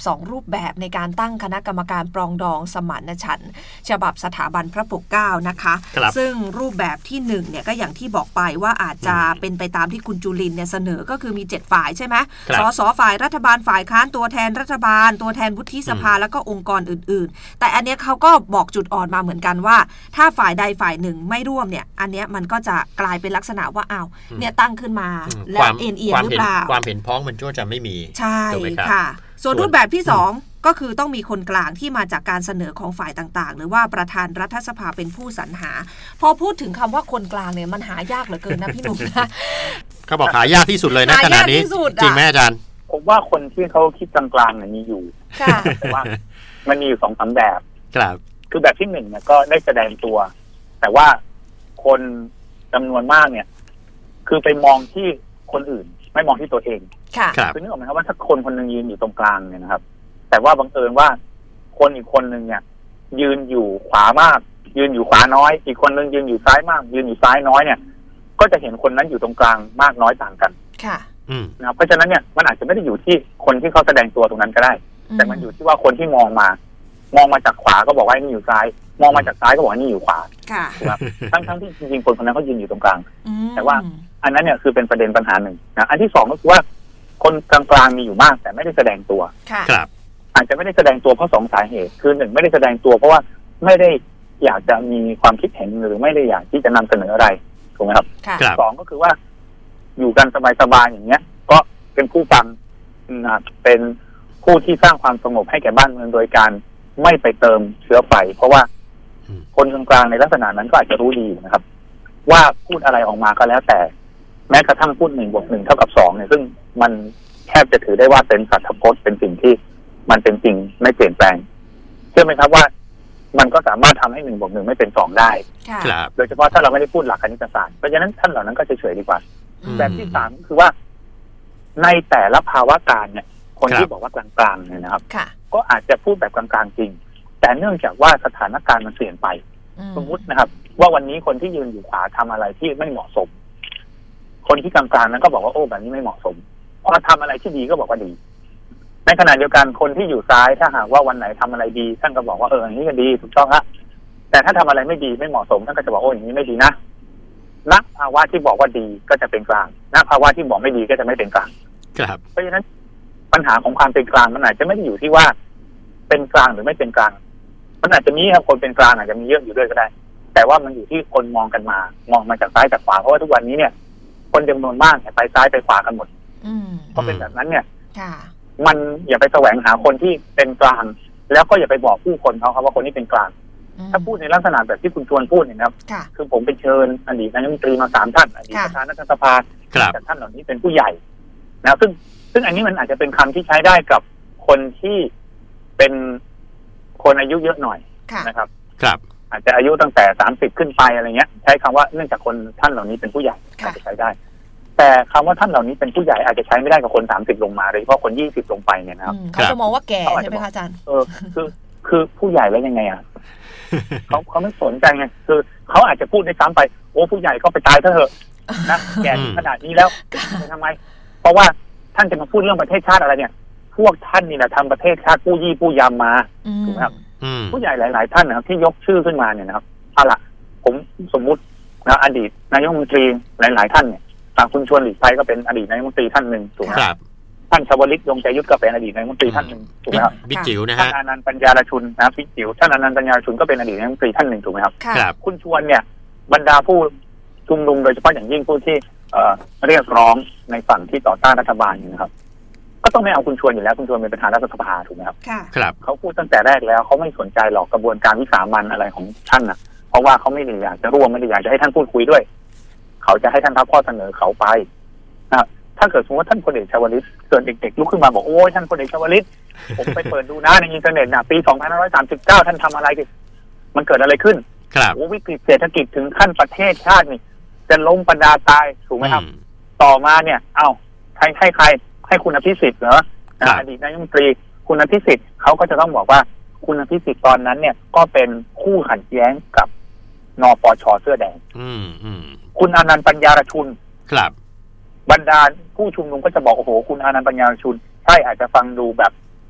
2รูปแบบในการตั้งคณะกรรมการปรองดองสมานฉันท์ฉบับสถาบันพระปกเกล้านะคะซึ่งรูปแบบที่1เนี่ยก็อย่างที่บอกไปว่าอาจจะเป็นไปตามที่คุณจุลินเนี่ยเสนอก็คือมี7ฝ่ายใช่ไหมสสฝ่ายรัฐบาลฝ่ายค้านตัวแทนรัฐบาลตัวแทนวุฒิสภาแล้วก็องค์กรอื่นๆแต่อันเนี้ยเขาก็บอกจุดอ่อนมาเหมือนกันว่าถ้าฝ่ายใดฝ่ายหนึ่งไม่ร่วมเนี่ยอันเนี้ยมันก็จะกลายเป็นลักษณะว่าอ้าวเนี่ยตั้งขึ้นมาแล้วเอียงหรือเปล่าความเห็นพ้องมันจะไม่มีใช่ค่ะส่วนรูปแบบที่2ก็คือต้องมีคนกลางที่มาจากการเสนอของฝ่ายต่างๆหรือว่าประธานรัฐสภาเป็นผู้สรรหาพอพูดถึงคำว่าคนกลางเนี่ยมันหายากเหลือเกินนะพี่หนุ่มนะเขาบอกหายากที่สุดเลยนะขณะนี้จริงไหมอาจารย์ผมว่าคนที่เขาคิดกลางๆเนี่ยมีอยู่แต่ว่ามันมีอยู่2-3แบบครับคือแบบที่1เนี่ยก็ได้แสดงตัวแต่ว่าคนจำนวนมากเนี่ยคือไปมองที่คนอื่นไม่มองที่ตัวเองคือนึกออกไหมครับว่าถ้าคนคนนึงยืนอยู่ตรงกลางเนี่ยนะครับแต่ว่าบังเอิญว่าคนอีกคนนึงเนี่ยยืนอยู่ขวามากยืนอยู่ขวาน้อยอีกคนนึงยืนอยู่ซ้ายมากยืนอยู่ซ้ายน้อยเนี่ยก็จะเห็นคนนั้นอยู่ตรงกลางมากน้อยต่างกันนะครับเพราะฉะนั้นเนี่ยมันอาจจะไม่ได้อยู่ที่คนที่เขาแสดงตัวตรงนั้นก็ได้แต่มันอยู่ที่ว่าคนที่มองมาจากขวาก็บอกว่านี่อยู่ซ้ายมองมาจากซ้ายก็บอกว่านี่อยู่ขวาครับทั้งที่จริงๆคนคนนั้นเขายืนอยู่ตรงกลางแต่ว่าอันนั้นเนี่ยคือเป็นประเด็นปัญหาหนึ่งนะอันที่2ก็คือว่าคนกลางๆมีอยู่มากแต่ไม่ได้แสดงตัวครับอาจจะไม่ได้แสดงตัวเพราะ2สาเหตุคือ1ไม่ได้แสดงตัวเพราะว่าไม่ได้อยากจะมีความคิดเห็นหรือไม่ได้อยากที่จะนำเสนออะไรถูกไหมครับ2ก็คือว่าอยู่กันสบายๆอย่างเงี้ยก็เป็นผู้ฟังเป็นผู้ที่สร้างความสงบให้แก่บ้านเมืองโดยการไม่ไปเติมเชื้อไฟเพราะว่าคนกลางๆในลักษณะนั้นก็อาจจะรู้ดีนะครับว่าพูดอะไรออกมาก็แล้วแต่แม้กระทั่งพูด1+1 เท่ากับ2เนี่ยซึ่งมันแทบจะถือได้ว่าเป็นสัตย์พจน์เป็นสิ่งที่มันเป็นจริงไม่เปลี่ยนแปลงเชื่อไหมครับว่ามันก็สามารถทำให้1+1ไม่เป็น2ได้โดยเฉพาะถ้าเราไม่ได้พูดหลักคณิตศาสตร์เพราะฉะนั้นท่านเหล่านั้นก็เฉยๆดีกว่าแบบที่3ก็คือว่าในแต่ละภาวะการเนี่ยคนที่บอกว่ากลางๆเนี่ยนะครับก็อาจจะพูดแบบกลางๆจริงแต่เนื่องจากว่าสถานการณ์มันเปลี่ยนไปสมมตินะครับว่าวันนี้คนที่ยืนอยู่ขวาทำอะไรที่ไม่เหมาะสมคนที่กลางๆนั้นก็บอกว่าโอ้แบบนี้ไม่เหมาะสมพอทำอะไรที่ดีก็บอกว่าดีในขณะเดียวกันคนที่อยู่ซ้ายถ้าหากว่าวันไหนทำอะไรดีท่านก็บอกว่าอย่างนี้ก็ดีถูกต้องฮะแต่ถ้าทำอะไรไม่ดีไม่เหมาะสมท่านก็จะบอกอย่างนี้ไม่ดีนะณภาวะที่บอกว่าดีก็จะเป็นกลางณภาวะที่บอกไม่ดีก็จะไม่เป็นกลางเพราะฉะนั้นปัญหาของความเป็นกลางมันอาจจะไม่ได้อยู่ที่ว่าเป็นกลางหรือไม่เป็นกลางมันอาจจะมีครับคนเป็นกลางอาจจะมีเยอะอยู่ด้วยก็ได้แต่ว่ามันอยู่ที่คนมองกันมามองมาจากซ้ายจากขวาเพราะว่าทุกวันนี้เนี่ยคนจำนวนมากไปซ้ายไปขวากันหมดเพราะเป็นแบบนั้นเนี่ยมันอย่าไปแสวงหาคนที่เป็นกลางแล้วก็อย่าไปบอกผู้คนเขาครับว่าคนนี้เป็นกลางถ้าพูดในลักษณะแบบที่คุณชวนพูดเนี่ยนะครับคือผมไปเชิญอดีตนายกรัฐมนตรีมา3ท่านอดีตประธานรัฐสภาแต่ท่านเหล่านี้เป็นผู้ใหญ่นะซึ่งอันนี้มันอาจจะเป็นคำที่ใช้ได้กับคนที่เป็นคนอายุเยอะหน่อยนะครับอาจจะอายุตั้งแต่30ขึ้นไปอะไรเงี้ยใช้คำว่าเนื่องจากคนท่านเหล่านี้เป็นผู้ใหญ่อาจจะใช้ได้แต่คำว่าท่านเหล่านี้เป็นผู้ใหญ่อาจจะใช้ไม่ได้กับคน30ลงมาโดยเฉพาะคน20ลงไปเนี่ยนะครับเขาจะมองว่าแก่ใช่ไหมคะอาจารย์คือผู้ใหญ่แล้วยังไงอ่ะเขาไม่สนใจไงคือเขาอาจจะพูดในซ้ำไปโอ้ผู้ใหญ่ก็ไปตายเถอะนะแก่ขนาดนี้แล้วทำไมเพราะว่าท่านจะมาพูดเรื่องประเทศชาติอะไรเนี่ยพวกท่านนี่นะทำประเทศชาติผู้ยี่ผู้ยำมาถูกไหมครับผู้ใหญ่หลายๆท่านนะครับที่ยกชื่อขึ้นมาเนี่ยนะครับเอาล่ะผมสมมุตินะอดีตนายกรัฐมนตรีหลายๆท่านเนี่ยคุณชวนหลีกภัยก็เป็นอดีตนายกรัฐมนตรีท่านหนึ่งถูกไหมครับท่านชวลิตยงใจยุทธก็เป็นอดีตนายกรัฐมนตรีท่านหนึ่งถูกไหมครับบิ๊กจิ๋วนะฮะท่านอนันต์ปัญญารชุนนะบิ๊กจิ๋วท่านอนันต์ปัญญารชุนก็เป็นอดีตนายกรัฐมนตรีท่านหนึ่งถูกไหมครับคุณชวนเนี่ยบรรดาผู้ชุมนุมโดยเฉพาะอย่างยิ่งผู้ที่เรียกร้องในฝั่งที่ต่อต้านรัฐบาลนี่นะครับก็ต้องไม่เอาคุณชวนอยู่แล้วคุณชวนเป็นประธานรัฐสภาถูกไหมครับเขาพูดตั้งแต่แรกแล้วเขาไม่สนใจหรอกกระบวนการวิสามัญอะไรของท่านนะเพราะว่าเขาไม่ได้อยากจะร่วมไม่ได้อยากจะให้ท่านพูดคุยด้วยเขาจะให้ท่านรับข้อเสนอเขาไปนะถ้าเกิดสมมติว่าท่านพลเอกชวลิตเกิดเด็กๆลุกขึ้นมาบอกโอ้ยท่านพลเอกชวลิตผมไปเปิดดูนะในอินเทอร์เน็ตนะปี2539ท่านทำอะไรกันมันเกิดอะไรขึ้นโอ้วิกฤตเศรษฐกิจถึงขั้นประเทศชาตินี่จะล้มประดาตายถูกไหมครับต่อมาเนี่ยใครให้คุณอภิสิทธิ์เหรออดีตนายกรัฐมนตรีคุณอภิสิทธิ์เขาก็จะต้องบอกว่าคุณอภิสิทธิ์ตอนนั้นเนี่ยก็เป็นคู่ขัดแย้งกับนปช.เสื้อแดงคุณอนันต์ปัญญารชุนบรรดาผู้ชุมนุมก็จะบอกโอ้โหคุณอนันต์ปัญญารชุนใช่อาจจะฟังดูแบบ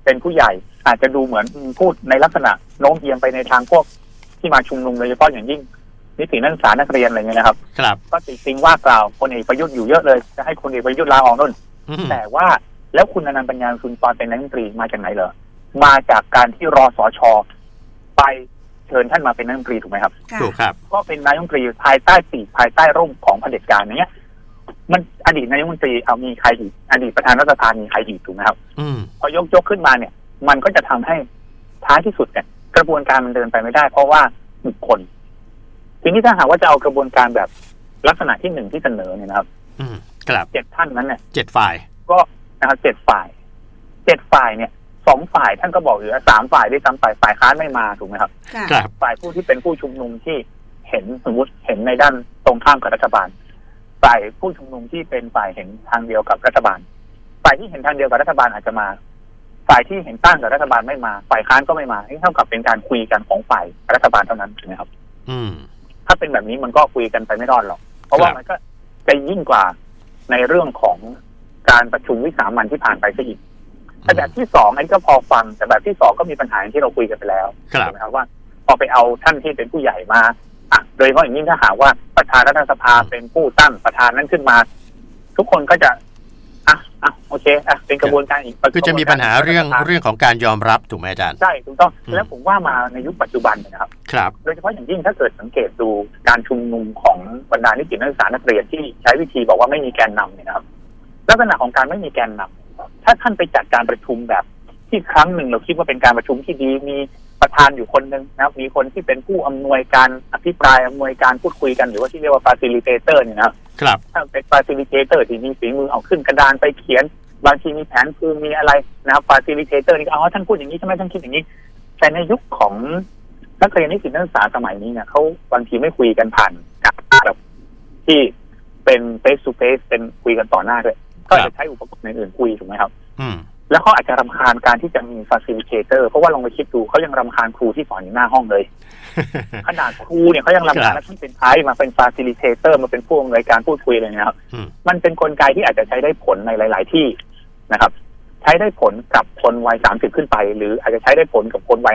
เป็นผู้ใหญ่อาจจะดูเหมือนพูดในลักษณะโน้มเอียงไปในทางพวกที่มาชุมนุมโดยเฉพาะอย่างยิ่งนิสิตนักศึกษานักเรียนอะไรเงี้ยนะครับก็ติดติงว่ากล่าวพลเอกประยุทธ์อยู่เยอะเลยจะให้พลเอกประยุทธ์ลาออกนู่นแต่ว่าแล้วคุณอนันต์ปัญญาชุนตอนเป็นนายกรัฐมนตรีมาจากไหนเหรอมาจากการที่รสช.ไปเชิญท่านมาเป็นนายกรัฐมนตรีถูกไหมครับถูกครับก็เป็นนายกรัฐมนตรีภายใต้ปีกภายใต้ร่มของเผด็จการเนี้ยมันอดีตนายกรัฐมนตรีเอามีใครอีกอดีตประธานรัฐสภามีใครอีกถูกไหมครับพอยกขึ้นมาเนี่ยมันก็จะทำให้ท้ายที่สุดเนี่ยกระบวนการมันเดินไปไม่ได้เพราะว่าบุคคลทีนี้ถ้าหากว่าจะเอากระบวนการแบบลักษณะที่หนึ่งที่เสนอเนี่ยนะครับครับ 7 ท่านนั้นเนี่ย 7 ฝ่ายก็นะครับ7 ฝ่ายเนี่ย2 ฝ่ายท่านก็บอกอยู่ว่า3 ฝ่ายด้วยซ้ำไปฝ่ายค้านไม่มาถูกไหมครับฝ่ายผู้ที่เป็นผู้ชุมนุมที่เห็นสมมติเห็นในด้านตรงข้ามกับรัฐบาลฝ่ายผู้ชุมนุมที่เป็นฝ่ายเห็นทางเดียวกับรัฐบาลฝ่ายที่เห็นทางเดียวกับรัฐบาลอาจจะมาฝ่ายที่เห็นต้านกับรัฐบาลไม่มาฝ่ายค้านก็ไม่มาเท่ากับเป็นการคุยกันของฝ่ายรัฐบาลเท่านั้นถูกไหมครับถ้าเป็นแบบนี้มันก็คุยกันไปไม่รอดหรอกเพราะว่ามันก็จะยิ่งกว่าในเรื่องของการประชุมวิสามัญที่ผ่านไปซะอีกแต่แบบที่2อันก็พอฟังแต่แบบที่2ก็มีปัญหาที่เราคุยกันไปแล้วใช่ไหมครับว่าพอไปเอาท่านที่เป็นผู้ใหญ่มาโดยเฉพาะอย่างยิ่งถ้าหากว่าประธานรัฐสภาเป็นผู้ตั้งประธานนั้นขึ้นมาทุกคนก็จะโอเคเป็นกระบวนการอีกคือจะมีปัญหาเรื่องของการยอมรับถูกไหมอาจารย์ใช่ถูกต้องแล้วผมว่ามาในยุคปัจจุบันนะครับโดยเฉพาะอย่างยิ่งถ้าเกิดสังเกตดูการชุมนุมของบรรดานิสิตนักศึกษานักเรียนที่ใช้วิธีบอกว่าไม่มีแกนนำเนี่ยนะครับลักษณะของการไม่มีแกนนำถ้าท่านไปจัดการประชุมแบบที่ครั้งหนึ่งเราคิดว่าเป็นการประชุมที่ดีมีประธานอยู่คนนึงนะครับมีคนที่เป็นผู้อำนวยการอภิปรายอำนวยการพูดคุยกันหรือว่าที่เรียกว่า facilitator เนี่ยนะครับถ้าเป็น facilitator ที่มีฝีมือเอาขึ้นกระดานไปเขียนบางทีมีแผนคือมีอะไรนะครับ facilitator นี่ท่านพูดอย่างนี้ใช่ไหมท่านคิดอย่างนี้แต่ในยุคของนักเรียนนิสิตนักศึกษาสมัยนี้เนี่ยเขาบางทีไม่คุยกันผ่านแบบที่เป็น face to face เป็นคุยกันต่อหน้าด้วยก็จะใช้อุปกรณ์อื่นคุยถูกไหมครับแล้วเขาอาจจะรำคาญการที่จะมี facilitator เพราะว่าลองไปคิดดูเขายังรำคาญครูที่สอนอยู่หน้าห้องเลย ขนาดครูเนี่ยเขายังรำคาญแล้วท่านเป็นมาเป็น facilitator มาเป็นผู้อำนวยการพูดคุยเลยนะครับมันเป็นกลไกที่อาจจะใช้ได้ผลในหลายๆที่นะครับใช้ได้ผลกับคนวัย30ขึ้นไปหรืออาจจะใช้ได้ผลกับคนวัย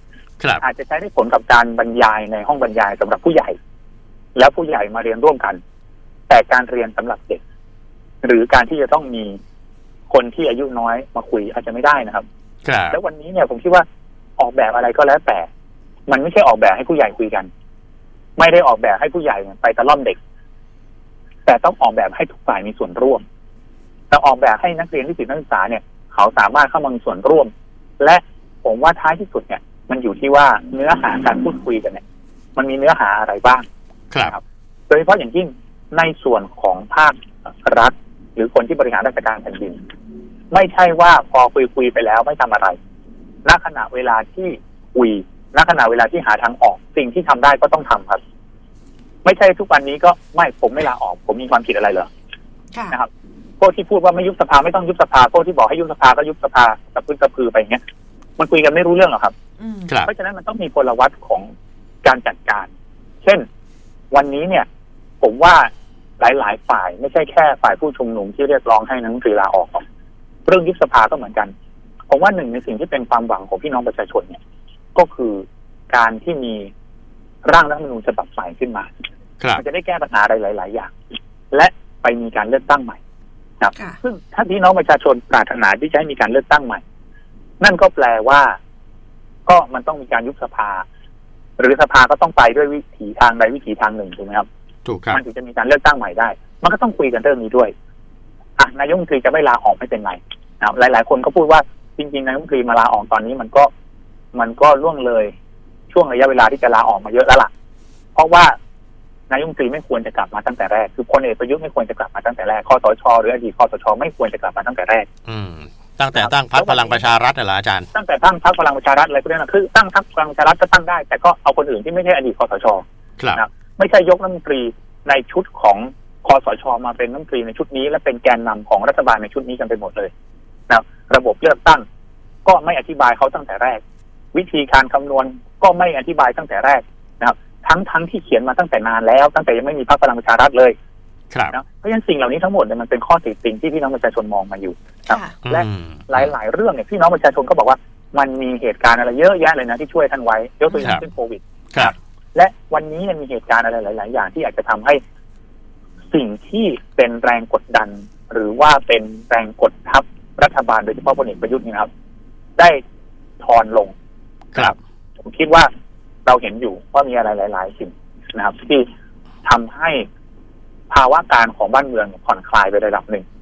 50อาจจะใช้ได้ผลกับการบรรยายในห้องบรรยายสำหรับผู้ใหญ่แล้วผู้ใหญ่มาเรียนร่วมกันแต่การเรียนสำหรับเด็กหรือการที่จะต้องมีคนที่อายุน้อยมาคุยอาจจะไม่ได้นะครับแล้ววันนี้เนี่ยผมคิดว่าออกแบบอะไรก็แล้วแต่มันไม่ใช่ออกแบบให้ผู้ใหญ่คุยกันไม่ได้ออกแบบให้ผู้ใหญ่ไปตะล่อมเด็กแต่ต้องออกแบบให้ทุกฝ่ายมีส่วนร่วมแต่ออกแบบให้นักเรียนนิสิตนักศึกษาเนี่ยเขาสามารถเข้ามามีส่วนร่วมและผมว่าท้ายที่สุดเนี่ยมันอยู่ที่ว่าเนื้อหาการพูดคุยกันเนี่ยมันมีเนื้อหาอะไรบ้างครับโดยเฉพาะอย่างยิ่งในส่วนของภาครัฐหรือคนที่บริหารราชการแผ่นดินไม่ใช่ว่าพอคุยไปแล้วไม่ทำอะไรณขณะเวลาที่คุยณขณะเวลาที่หาทางออกสิ่งที่ทำได้ก็ต้องทำครับไม่ใช่ทุกวันนี้ก็ไม่ผมไม่ลาออกผมมีความผิดอะไรเหรอนะครับพวกที่พูดว่าไม่ยุบสภาไม่ต้องยุบสภาพวกที่บอกให้ยุบสภาก็ยุบสภาตะพื้นตะพือไปอย่างเงี้ยมันคุยกันไม่รู้เรื่องหรอกครับเพราะฉะนั้นมันต้องมีพลวัตของการจัดการเช่นวันนี้เนี่ยผมว่าหลายๆฝ่ายไม่ใช่แค่ฝ่ายผู้ชุมนุมที่เรียกร้องให้นักดนตรีลาออกเรื่องยุบสภาก็เหมือนกันผมว่าหนึ่งในสิ่งที่เป็นความหวังของพี่น้องประชาชนเนี่ยก็คือการที่มีร่างรัฐธรรมนูญฉบับใหม่ขึ้นมามันจะได้แก้ปัญหาอะไรหลายๆอย่างและไปมีการเลือกตั้งใหม่ครับซึ่งถ้าพี่น้องประชาชนปรารถนาที่จะให้มีการเลือกตั้งใหม่นั่นก็แปลว่าก็มันต้องมีการยุบสภาหรือสภาก็ต้องไปด้วยวิถีทางใดวิถีทางหนึ่งถูกไหมครับถูกครับมันถึงจะมีการเลือกตั้งใหม่ได้มันก็ต้องคุยกันเรื่องนี้ด้วยนายกรัฐมนตรีจะไม่ลาออกไม่เป็นไรนะหลายๆคนก็พูดว่าจริงๆนายกรัฐมนตรีมาลาออกตอนนี้มันก็ล่วงเลยช่วงระยะเวลาที่จะลาออกมาเยอะแล้วล่ะเพราะว่านายกรัฐมนตรีไม่ควรจะกลับมาตั้งแต่แรกคือพลเอกประยุทธ์ไม่ควรจะกลับมาตั้งแต่แรกคสช.หรืออดีตคสช.ไม่ควรจะกลับมาตั้งแต่แรกตั้งแต่ตั้งพรรคพลังประชารัฐเหรออาจารย์ตั้งแต่ตั้งพรรคพลังประชารัฐอะไรพวกนี้นะคือตั้งพรรคพลังประชารัฐก็ตั้งได้แต่ก็เอาคนอื่นที่ไม่ใช่อดีตคสช.นะไม่ใช่ยกรัฐมนตรีในชุดของคสช.มาเป็นรัฐมนตรีในชุดนี้และเป็นแกนนำของรัฐบาลในชุดนี้กันไปหมดเลยนะระบบเลือกตั้งก็ไม่อธิบายเขาตั้งแต่แรกวิธีการคำนวณก็ไม่อธิบายตั้งแต่แรกนะครับทั้งที่เขียนมาตั้งแต่นานแล้วตั้งแต่ยังไม่มีพรรคพลังประชารัฐเลยนะเพราะฉะนั้นสิ่งเหล่านี้ทั้งหมดเนี่ยมันเป็นข้อติติงที่พี่น้องประชาชนมองมาอยู่ครับและหลายๆเรื่องเนี่ยพี่น้องประชาชนก็บอกว่ามันมีเหตุการณ์อะไรเยอะแยะเลยนะที่ช่วยท่านไว้ยกตัวอย่างเช่นโควิดและวันนี้มีเหตุการณ์อะไรหลายๆอย่างที่อาจจะทำให้สิ่งที่เป็นแรงกดดันหรือว่าเป็นแรงกดทับรัฐบาลโดยเฉพาะพลเอกประยุทธ์นี่ครับได้ทอนลงครับผมคิดว่าเราเห็นอยู่ว่ามีอะไรหลายๆสิ่งนะครับที่ทำให้ภาวะการของบ้านเมืองผ่อนคลายไประดับหนึ่ง